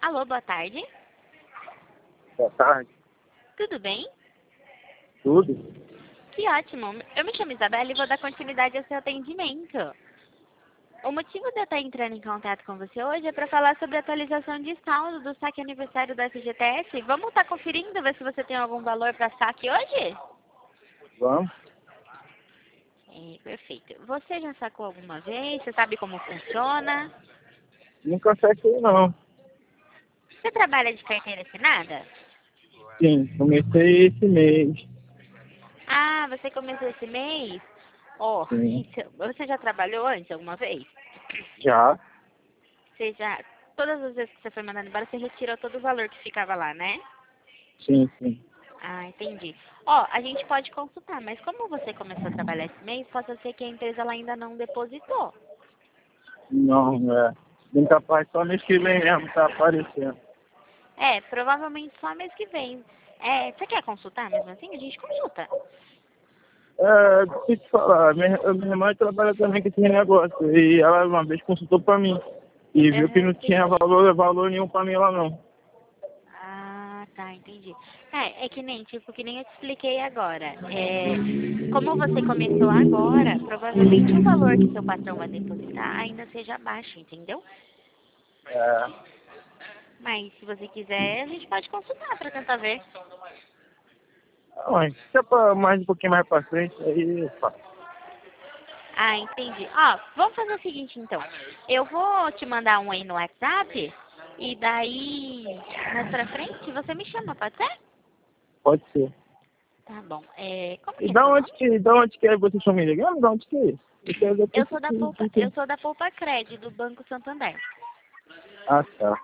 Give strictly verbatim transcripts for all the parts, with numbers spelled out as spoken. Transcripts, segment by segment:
Alô, boa tarde. Boa tarde. Tudo bem? Tudo? Que ótimo. Eu me chamo Isabela e vou dar continuidade ao seu atendimento. O motivo de eu estar entrando em contato com você hoje é para falar sobre a atualização de saldo do saque aniversário da S G T S. Vamos estar conferindo, ver se você tem algum valor para saque hoje? Vamos? É, perfeito. Você já sacou alguma vez? Você sabe como funciona? Nunca saquei, não. Você trabalha de carteira assinada? Sim, comecei esse mês. Ah, você começou esse mês? Oh, Sim. então, você já trabalhou antes alguma vez? Já? Você já, todas as vezes que você foi mandado embora, você retirou todo o valor que ficava lá, né? Sim, sim. Ah, entendi. Ó, a gente pode consultar, mas como você começou a trabalhar esse mês, pode ser que a empresa ela ainda não depositou. Não, é. Bem capaz, só mês que vem mesmo tá aparecendo. É, provavelmente só mês que vem. É, você quer consultar mesmo assim? A gente consulta. É, deixa eu te falar, minha, minha irmã trabalha também com esse negócio. E ela uma vez consultou pra mim. E viu que Aham, não tinha entendi. valor, valor nenhum pra mim lá não. Ah, tá, entendi. É, é que nem, tipo, que nem eu te expliquei agora. É, como você começou agora, provavelmente o valor que seu patrão vai depositar ainda seja baixo, entendeu? É. Mas se você quiser, a gente pode consultar pra tentar ver. Não, mas se é pra mais um pouquinho mais pra frente, aí eu faço. Ah, entendi. Ó, vamos fazer o seguinte então. Eu vou te mandar um aí no WhatsApp e daí, mais pra frente, você me chama, pode ser? Pode ser. Tá bom. É, como E que é da seu onde nome? que, da onde que é vocês estão me ligando? Da onde que é? Eu quero ver Eu que- sou da que- Poupa, que- eu que- sou da Poupa Cred, do Banco Santander. Ah, tá.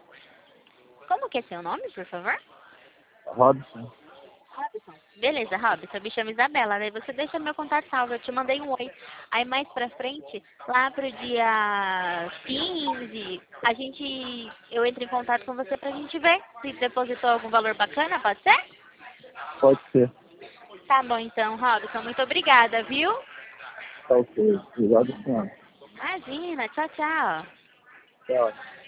Como que é seu nome, por favor? Robson. Robson. Beleza, Robson, eu me chamo Isabela, daí você deixa meu contato salvo, eu te mandei um oi. Aí mais pra frente, lá pro dia quinze, a gente, eu entro em contato com você pra gente ver se depositou algum valor bacana, pode ser? Pode ser. Tá bom então, Robson, muito obrigada, viu? Tá ok. Obrigado, senhora. Imagina, tchau, tchau. Tchau.